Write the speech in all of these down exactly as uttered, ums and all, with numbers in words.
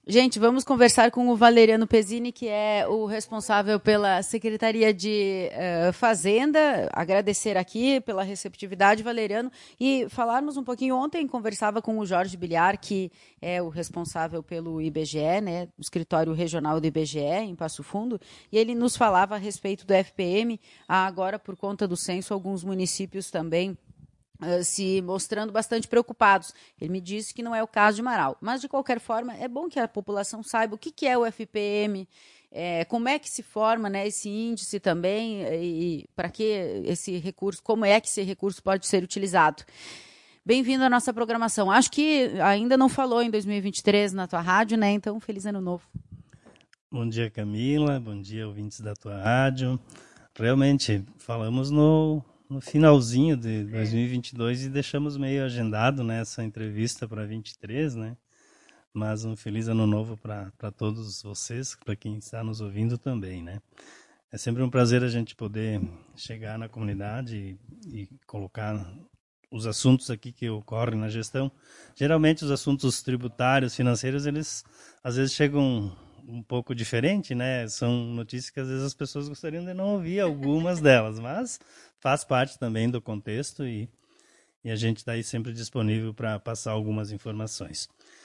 Gente, vamos conversar com o Valeriano Pezzini, que é o responsável pela Secretaria de uh, Fazenda. Agradecer aqui pela receptividade, Valeriano, e falarmos um pouquinho. Ontem conversava com o Jorge Bilhar, que é o responsável pelo I B G E, né, o escritório regional do I B G E, em Passo Fundo, e ele nos falava a respeito do F P M. Agora, por conta do censo, alguns municípios também Uh, se mostrando bastante preocupados. Ele me disse que não é o caso de Marau. Mas, de qualquer forma, é bom que a população saiba o que, que é o F P M, é, como é que se forma, né, esse índice também, e, e para que esse recurso, como é que esse recurso pode ser utilizado. Bem-vindo à nossa programação. Acho que ainda não falou em dois mil e vinte e três na tua rádio, né? Então, feliz ano novo. Bom dia, Camila. Bom dia, ouvintes da tua rádio. Realmente, falamos no... no finalzinho de dois mil e vinte e dois e deixamos meio agendado, né, essa entrevista para vinte e três, né? Mas um feliz ano novo para todos vocês, para quem está nos ouvindo também, né? É sempre um prazer a gente poder chegar na comunidade e, e colocar os assuntos aqui que ocorrem na gestão. Geralmente os assuntos tributários, financeiros, eles às vezes chegam um pouco diferente, né? São notícias que às vezes as pessoas gostariam de não ouvir algumas delas, mas faz parte também do contexto e, e a gente está aí sempre disponível para passar algumas informações.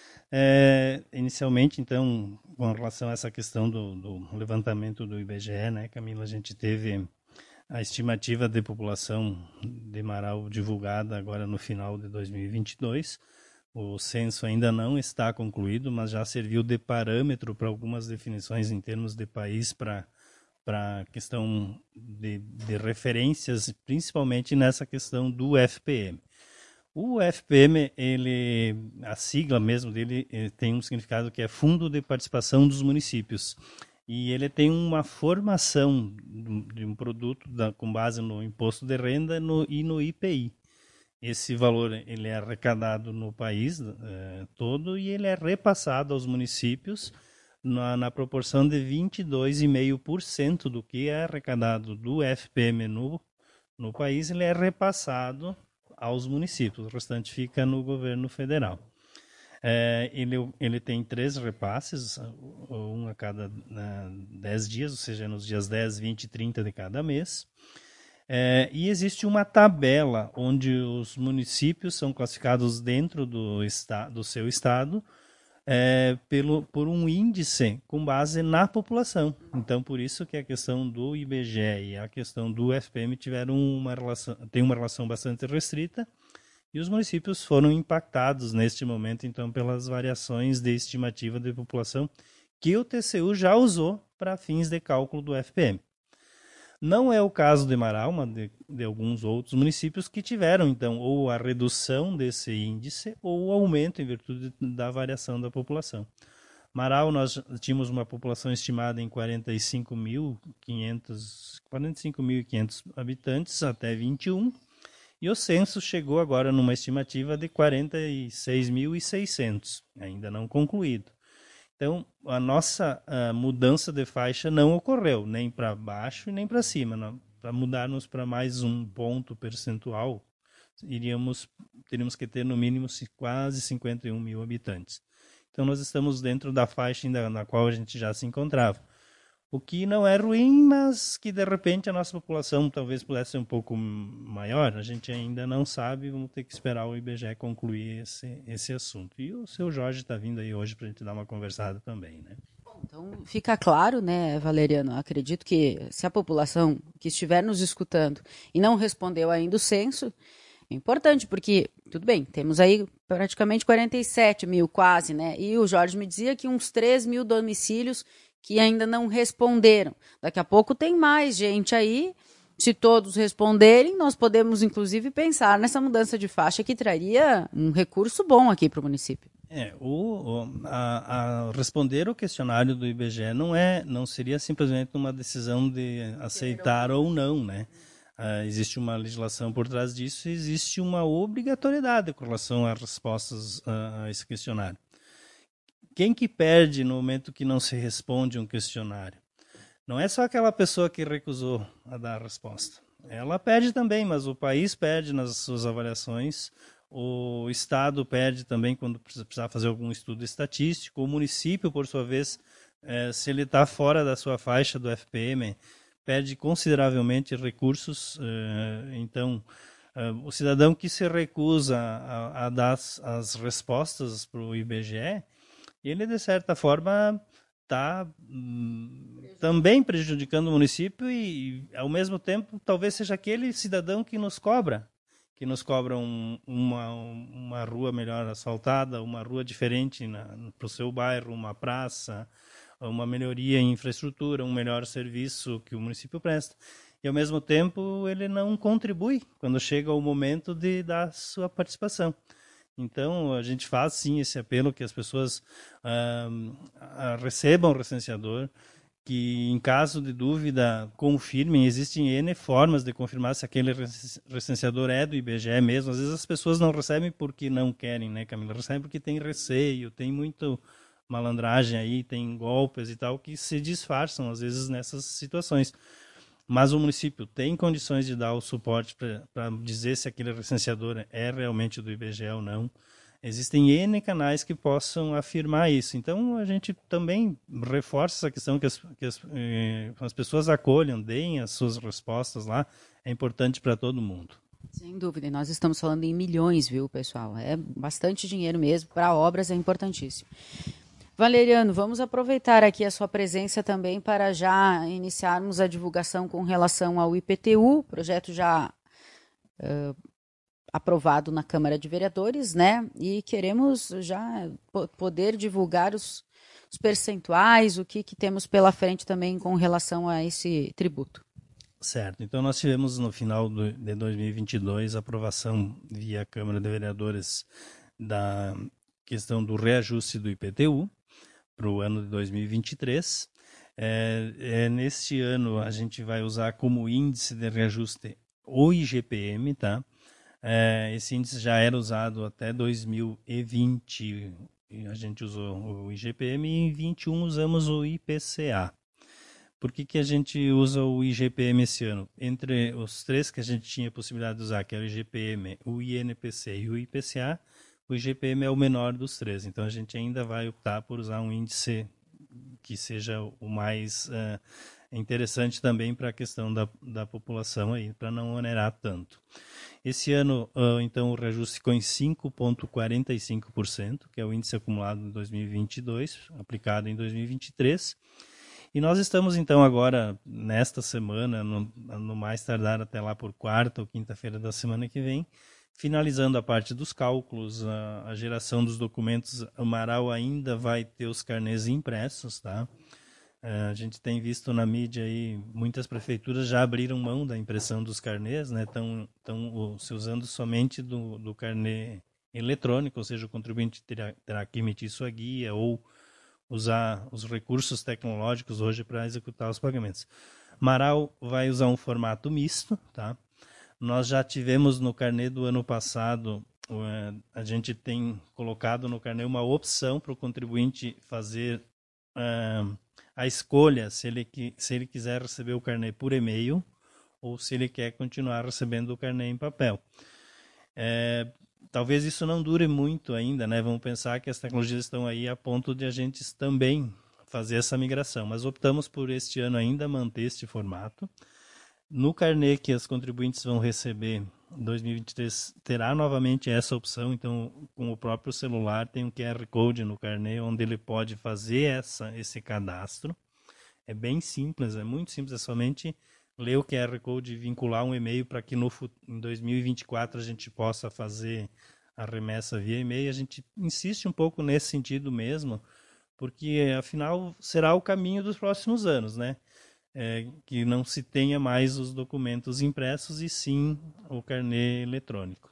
É, inicialmente, então, com relação a essa questão do, do levantamento do I B G E, né, Camila, a gente teve a estimativa de população de Marau divulgada agora no final de dois mil e vinte e dois. O censo ainda não está concluído, mas já serviu de parâmetro para algumas definições em termos de país para para a questão de, de referências, principalmente nessa questão do F P M. O F P M, ele, a sigla mesmo dele, tem um significado que é Fundo de Participação dos Municípios. E ele tem uma formação de um produto da, com base no imposto de renda no, e no I P I. Esse valor ele é arrecadado no país eh, todo e ele é repassado aos municípios na, na proporção de vinte e dois vírgula cinco por cento do que é arrecadado do F P M no, no país, ele é repassado aos municípios. O restante fica no governo federal. É, ele, ele tem três repasses, um a cada dez dias, ou seja, nos dias dez, vinte e trinta de cada mês. É, e existe uma tabela onde os municípios são classificados dentro do, esta, do seu estado é, pelo, por um índice com base na população. Então, por isso que a questão do I B G E e a questão do F P M tiveram uma relação, tem uma relação bastante restrita e os municípios foram impactados neste momento, então, pelas variações de estimativa de população que o T C U já usou para fins de cálculo do F P M. Não é o caso de Marau, mas de, de alguns outros municípios que tiveram, então, ou a redução desse índice ou o aumento em virtude da variação da população. Marau, nós tínhamos uma população estimada em quarenta e cinco mil e quinhentos habitantes até vinte e um, e o censo chegou agora numa estimativa de quarenta e seis mil e seiscentos, ainda não concluído. Então, a nossa a mudança de faixa não ocorreu, nem para baixo e nem para cima. Para mudarmos para mais um ponto percentual, iríamos, teríamos que ter no mínimo quase cinquenta e um mil habitantes. Então, nós estamos dentro da faixa ainda na qual a gente já se encontrava. O que não é ruim, mas que de repente a nossa população talvez pudesse ser um pouco maior, a gente ainda não sabe, vamos ter que esperar o I B G E concluir esse, esse assunto. E o seu Jorge está vindo aí hoje para a gente dar uma conversada também, né? Então, fica claro, né, Valeriano, acredito que se a população que estiver nos escutando e não respondeu ainda o censo, é importante, porque, tudo bem, temos aí praticamente quarenta e sete mil quase, né? E o Jorge me dizia que uns três mil domicílios que ainda não responderam. Daqui a pouco tem mais gente aí. Se todos responderem, nós podemos, inclusive, pensar nessa mudança de faixa que traria um recurso bom aqui para o município. É, o, o, a, a responder o questionário do I B G E não, é, não seria simplesmente uma decisão de aceitar ou não, né? Uh, existe uma legislação por trás disso e existe uma obrigatoriedade com relação às respostas uh, a esse questionário. Quem que perde no momento que não se responde um questionário? Não é só aquela pessoa que recusou a dar a resposta. Ela perde também, mas o país perde nas suas avaliações o Estado perde também quando precisar fazer algum estudo estatístico, o município, por sua vez, é, se ele está fora da sua faixa do F P M, perde consideravelmente recursos. É, então, é, o cidadão que se recusa a, a dar as, as respostas para o I B G E, ele, de certa forma, está hum, também prejudicando o município e, ao mesmo tempo, talvez seja aquele cidadão que nos cobra, que nos cobra um, uma, uma rua melhor asfaltada, uma rua diferente para o seu bairro, uma praça, uma melhoria em infraestrutura, um melhor serviço que o município presta. E, ao mesmo tempo, ele não contribui quando chega o momento de dar sua participação. Então, a gente faz, sim, esse apelo que as pessoas ah, recebam o recenseador, que, em caso de dúvida, confirmem. Existem N formas de confirmar se aquele recenseador é do I B G E mesmo. Às vezes as pessoas não recebem porque não querem, né, Camila? Recebem porque tem receio, tem muito malandragem aí, tem golpes e tal, que se disfarçam, às vezes, nessas situações. Mas o município tem condições de dar o suporte para dizer se aquele recenseador é realmente do I B G E ou não. Existem N canais que possam afirmar isso. Então, a gente também reforça essa questão que as, que as, eh, as pessoas acolham, deem as suas respostas lá. É importante para todo mundo. Sem dúvida. E nós estamos falando em milhões, viu, pessoal? É bastante dinheiro mesmo. Para obras é importantíssimo. Valeriano, vamos aproveitar aqui a sua presença também para já iniciarmos a divulgação com relação ao I P T U, projeto já uh, aprovado na Câmara de Vereadores, né? E queremos já poder divulgar os, os percentuais, o que, que temos pela frente também com relação a esse tributo. Certo. Então, nós tivemos no final de dois mil e vinte e dois a aprovação via Câmara de Vereadores da questão do reajuste do I P T U para o ano de dois mil e vinte e três. É, é, neste ano, a gente vai usar como índice de reajuste o I G P M, tá? É, esse índice já era usado até dois mil e vinte, a gente usou o I G P M, e em vinte e um usamos o I P C A. Por que, que a gente usa o I G P M esse ano? Entre os três que a gente tinha possibilidade de usar, que é o I G P M, o I N P C e o I P C A, o I G P M é o menor dos três. Então, a gente ainda vai optar por usar um índice que seja o mais uh, interessante também para a questão da, da população, aí, para não onerar tanto. Esse ano, uh, então, o reajuste ficou em cinco vírgula quarenta e cinco por cento, que é o índice acumulado em dois mil e vinte e dois, aplicado em dois mil e vinte e três. E nós estamos, então, agora, nesta semana, no, no mais tardar até lá por quarta ou quinta-feira da semana que vem, finalizando a parte dos cálculos, a, a geração dos documentos. O Amaral ainda vai ter os carnês impressos, tá? A gente tem visto na mídia aí, muitas prefeituras já abriram mão da impressão dos carnês, né? Estão estão se usando somente do, do carnê eletrônico, ou seja, o contribuinte terá, terá que emitir sua guia ou usar os recursos tecnológicos hoje para executar os pagamentos. Amaral vai usar um formato misto, tá? Nós já tivemos no carnê do ano passado, a gente tem colocado no carnê uma opção para o contribuinte fazer uh, a escolha se ele, se ele quiser receber o carnê por e-mail ou se ele quer continuar recebendo o carnê em papel. É, talvez isso não dure muito ainda, né? Vamos pensar que as tecnologias estão aí a ponto de a gente também fazer essa migração, mas optamos por este ano ainda manter este formato. No carnê que os contribuintes vão receber em dois mil e vinte e três, terá novamente essa opção. Então, com o próprio celular, tem um Q R Code no carnê, onde ele pode fazer essa, esse cadastro. É bem simples, é muito simples, é somente ler o Q R Code e vincular um e-mail para que no, em dois mil e vinte e quatro a gente possa fazer a remessa via e-mail. A gente insiste um pouco nesse sentido mesmo, porque, afinal, será o caminho dos próximos anos, né? É, que não se tenha mais os documentos impressos e sim o carnê eletrônico.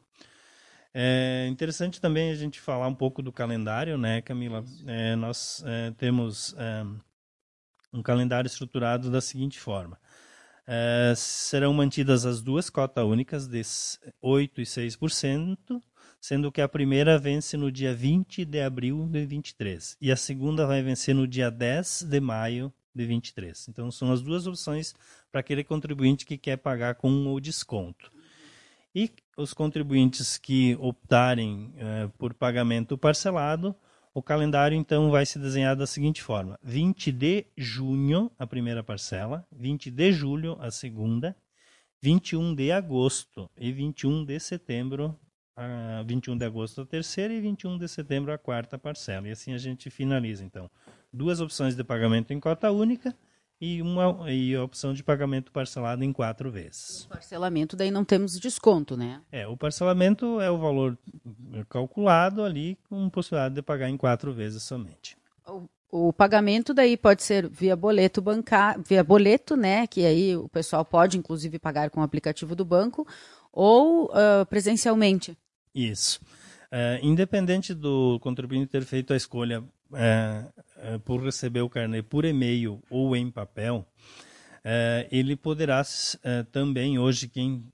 É interessante também a gente falar um pouco do calendário, né, Camila? É, nós é, temos é, um calendário estruturado da seguinte forma. É, serão mantidas as duas cotas únicas de oito por cento e seis por cento, sendo que a primeira vence no dia vinte de abril de vinte e três e a segunda vai vencer no dia dez de maio de vinte e três. Então, são as duas opções para aquele contribuinte que quer pagar com o desconto. E os contribuintes que optarem eh, por pagamento parcelado, o calendário então vai se desenhar da seguinte forma: vinte de junho, a primeira parcela, vinte de julho, a segunda, vinte e um de agosto e vinte e um de setembro, a vinte e um de agosto a terceira e vinte e um de setembro a quarta parcela. E assim a gente finaliza então. Duas opções de pagamento em cota única e uma e a opção de pagamento parcelado em quatro vezes. O parcelamento daí não temos desconto, né? É, o parcelamento é o valor calculado ali com possibilidade de pagar em quatro vezes somente. O, o pagamento daí pode ser via boleto bancário, via boleto, né? Que aí o pessoal pode inclusive pagar com o aplicativo do banco ou uh, presencialmente. Isso. Uh, independente do contribuinte ter feito a escolha uh, uh, por receber o carnê por e-mail ou em papel, uh, ele poderá uh, também, hoje, quem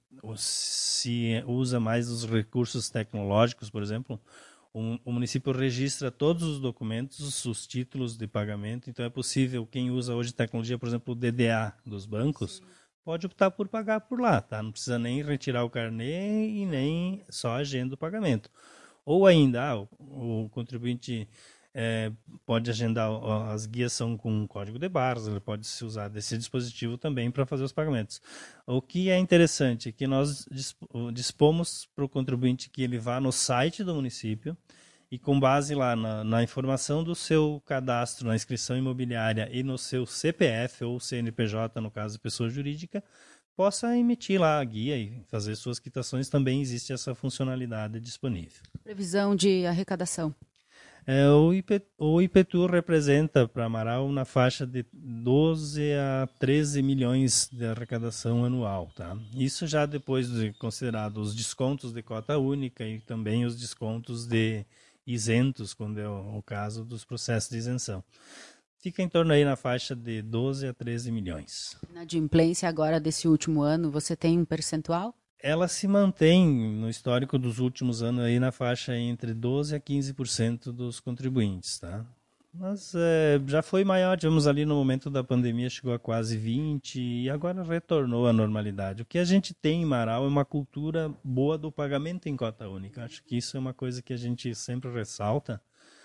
se usa mais os recursos tecnológicos, por exemplo, o, o município registra todos os documentos, os títulos de pagamento, então é possível, quem usa hoje tecnologia, por exemplo, o D D A dos bancos, sim, pode optar por pagar por lá, tá? Não precisa nem retirar o carnê e nem só agenda o pagamento. Ou ainda, ah, o, o contribuinte é, pode agendar, as guias são com código de barras, ele pode se usar desse dispositivo também para fazer os pagamentos. O que é interessante é que nós dispomos para o contribuinte que ele vá no site do município e com base lá na, na informação do seu cadastro na inscrição imobiliária e no seu C P F ou C N P J, no caso de pessoa jurídica, possa emitir lá a guia e fazer suas quitações. Também existe essa funcionalidade disponível. Previsão de arrecadação. É, o, IP, o I P T U representa para Amaral na faixa de doze a treze milhões de arrecadação anual. Tá? Isso já depois de considerado os descontos de cota única e também os descontos de isentos, quando é o, o caso dos processos de isenção. Fica em torno aí na faixa de doze a treze milhões. Na adimplência agora desse último ano, você tem um percentual? Ela se mantém no histórico dos últimos anos aí na faixa entre doze a quinze por cento dos contribuintes, tá? Mas é, já foi maior, tivemos ali no momento da pandemia, chegou a quase vinte por cento e agora retornou à normalidade. O que a gente tem em Marau é uma cultura boa do pagamento em cota única. Acho que isso é uma coisa que a gente sempre ressalta,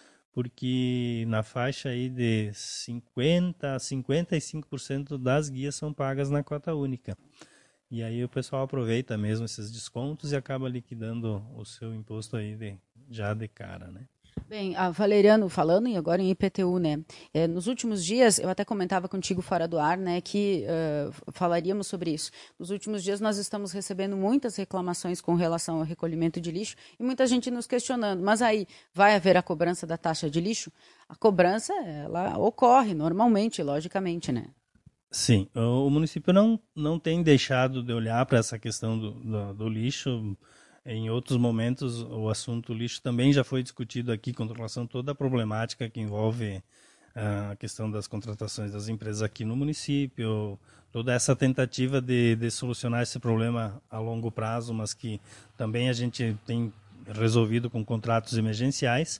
porque na faixa aí de cinquenta a cinquenta e cinco por cento das guias são pagas na cota única. E aí o pessoal aproveita mesmo esses descontos e acaba liquidando o seu imposto aí de, já de cara, né? Bem, a Valeriano, falando e agora em I P T U, né? É, nos últimos dias, eu até comentava contigo fora do ar, né, que uh, falaríamos sobre isso. Nos últimos dias nós estamos recebendo muitas reclamações com relação ao recolhimento de lixo e muita gente nos questionando, mas aí vai haver a cobrança da taxa de lixo? A cobrança, ela ocorre normalmente, logicamente, né? Sim, o município não, não tem deixado de olhar para essa questão do, do, do lixo. Em outros momentos, o assunto lixo também já foi discutido aqui com relação a toda a problemática que envolve uh, a questão das contratações das empresas aqui no município, toda essa tentativa de, de solucionar esse problema a longo prazo, mas que também a gente tem resolvido com contratos emergenciais.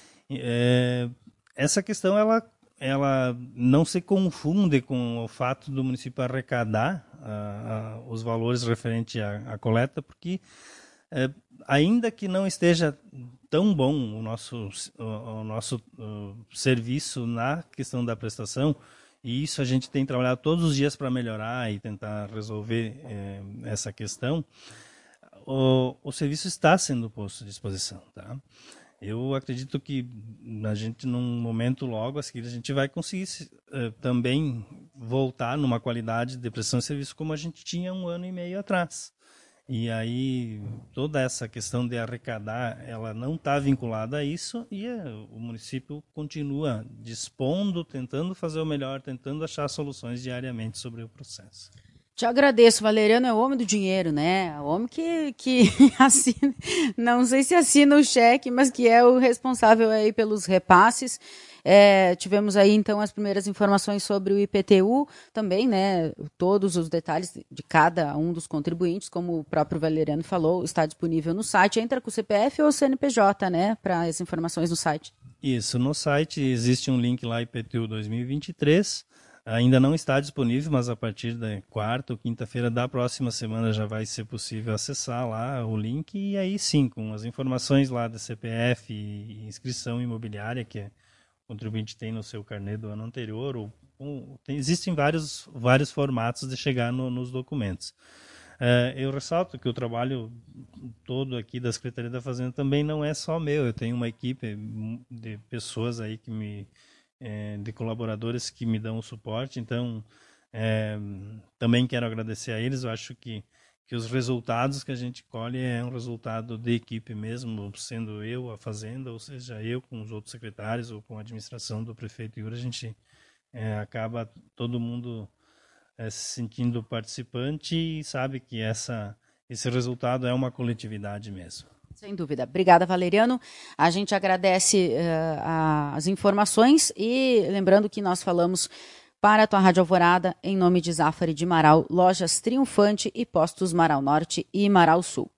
É, essa questão, ela ela não se confunde com o fato do município arrecadar uh, uh, os valores referentes à, à coleta, porque uh, ainda que não esteja tão bom o nosso, o, o nosso uh, serviço na questão da prestação, e isso a gente tem trabalhado todos os dias para melhorar e tentar resolver uh, essa questão, o, o serviço está sendo posto à disposição, tá? Eu acredito que a gente, num momento logo a seguir, a gente vai conseguir uh, também voltar numa qualidade de prestação de serviço como a gente tinha um ano e meio atrás. E aí, toda essa questão de arrecadar, ela não está vinculada a isso e uh, o município continua dispondo, tentando fazer o melhor, tentando achar soluções diariamente sobre o processo. Te agradeço, Valeriano é o homem do dinheiro, né? É o homem que, que assina, não sei se assina o cheque, mas que é o responsável aí pelos repasses. É, tivemos aí, então, as primeiras informações sobre o I P T U, também, né? Todos os detalhes de cada um dos contribuintes, como o próprio Valeriano falou, está disponível no site. Entra com o C P F ou C N P J, né? Para as informações no site. Isso, no site existe um link lá, I P T U dois mil e vinte e três. Ainda não está disponível, mas a partir da quarta ou quinta-feira da próxima semana já vai ser possível acessar lá o link, e aí sim, com as informações lá da C P F e inscrição imobiliária que o contribuinte tem no seu carnê do ano anterior, ou, ou tem, existem vários, vários formatos de chegar no, nos documentos. Uh, eu ressalto que o trabalho todo aqui da Secretaria da Fazenda também não é só meu, eu tenho uma equipe de pessoas aí que me de colaboradores que me dão o suporte, então é, também quero agradecer a eles. Eu acho que, que os resultados que a gente colhe é um resultado de equipe mesmo, sendo eu a Fazenda, ou seja, eu com os outros secretários ou com a administração do prefeito Yuri, a gente é, acaba todo mundo é, se sentindo participante e sabe que essa, esse resultado é uma coletividade mesmo. Sem dúvida. Obrigada, Valeriano. A gente agradece uh, a, as informações e lembrando que nós falamos para a tua Rádio Alvorada em nome de Zafari de Marau, Lojas Triunfante e Postos Marau Norte e Marau Sul.